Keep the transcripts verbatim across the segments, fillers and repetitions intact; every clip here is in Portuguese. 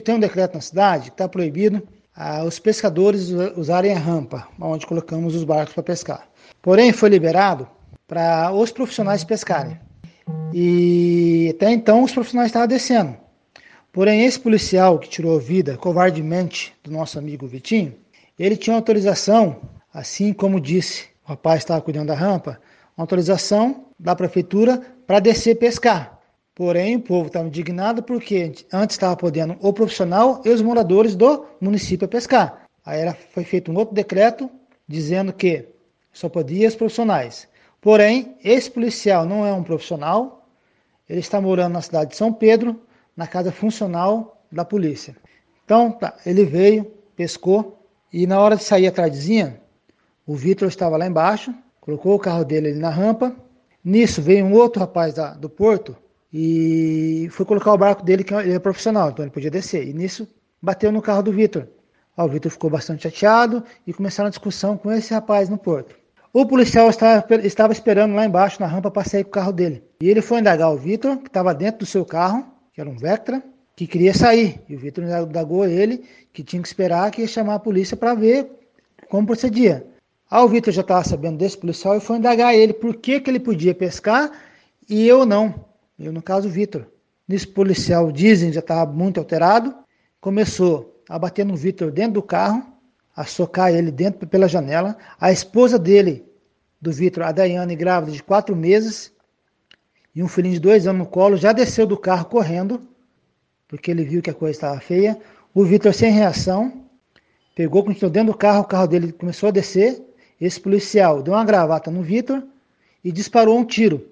Tem um decreto na cidade que está proibido ah, os pescadores usarem a rampa, onde colocamos os barcos para pescar. Porém, foi liberado para os profissionais pescarem. E até então os profissionais estavam descendo. Porém, esse policial que tirou a vida covardemente do nosso amigo Vitinho, ele tinha autorização, assim como disse o rapaz que estava cuidando da rampa, uma autorização da prefeitura para descer pescar. Porém, o povo estava indignado porque antes estava podendo o profissional e os moradores do município pescar. Aí era, foi feito um outro decreto dizendo que só podia os profissionais. Porém, esse policial não é um profissional, ele está morando na cidade de São Pedro, na casa funcional da polícia. Então, tá, ele veio, pescou, e na hora de sair a tardezinha, o Vitor estava lá embaixo, colocou o carro dele ali na rampa. Nisso veio um outro rapaz da, do porto e foi colocar o barco dele, que ele é profissional, então ele podia descer. E nisso bateu no carro do Vitor. O Vitor ficou bastante chateado e começaram a discussão com esse rapaz no porto. O policial estava, estava esperando lá embaixo na rampa para sair com o carro dele. E ele foi indagar o Vitor, que estava dentro do seu carro, que era um Vectra, que queria sair. E o Vitor indagou ele que tinha que esperar, que ia chamar a polícia para ver como procedia. Aí o Vitor já estava sabendo desse policial e foi indagar ele por que, que ele podia pescar e eu não. Eu, no caso, o Vitor. Nesse policial, dizem, já estava muito alterado, começou a bater no Vitor dentro do carro, a socar ele dentro pela janela. A esposa dele, do Vitor, a Daiane, grávida de quatro meses, e um filhinho de dois anos no colo, já desceu do carro correndo, porque ele viu que a coisa estava feia. O Vitor, sem reação, pegou, continuou dentro do carro, o carro dele começou a descer. Esse policial deu uma gravata no Vitor e disparou um tiro.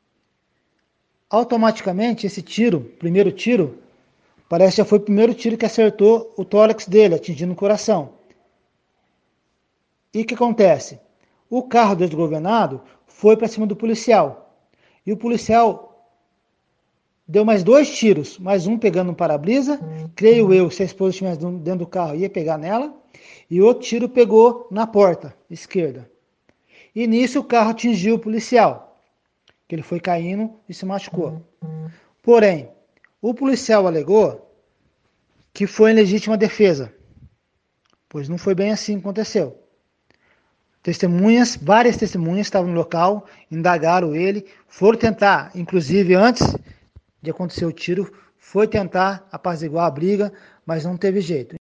Automaticamente, esse tiro, primeiro tiro, parece que já foi o primeiro tiro que acertou o tórax dele, atingindo o coração. E o que acontece? O carro desgovernado foi para cima do policial. E o policial deu mais dois tiros, mais um pegando no para-brisa. Creio eu, se a esposa estivesse dentro do carro, ia pegar nela. E outro tiro pegou na porta esquerda. E nisso o carro atingiu o policial, que ele foi caindo e se machucou. Porém, o policial alegou que foi em legítima defesa, pois não foi bem assim que aconteceu. Testemunhas, várias testemunhas estavam no local, indagaram ele, foram tentar, inclusive antes de acontecer o tiro, foi tentar apaziguar a briga, mas não teve jeito.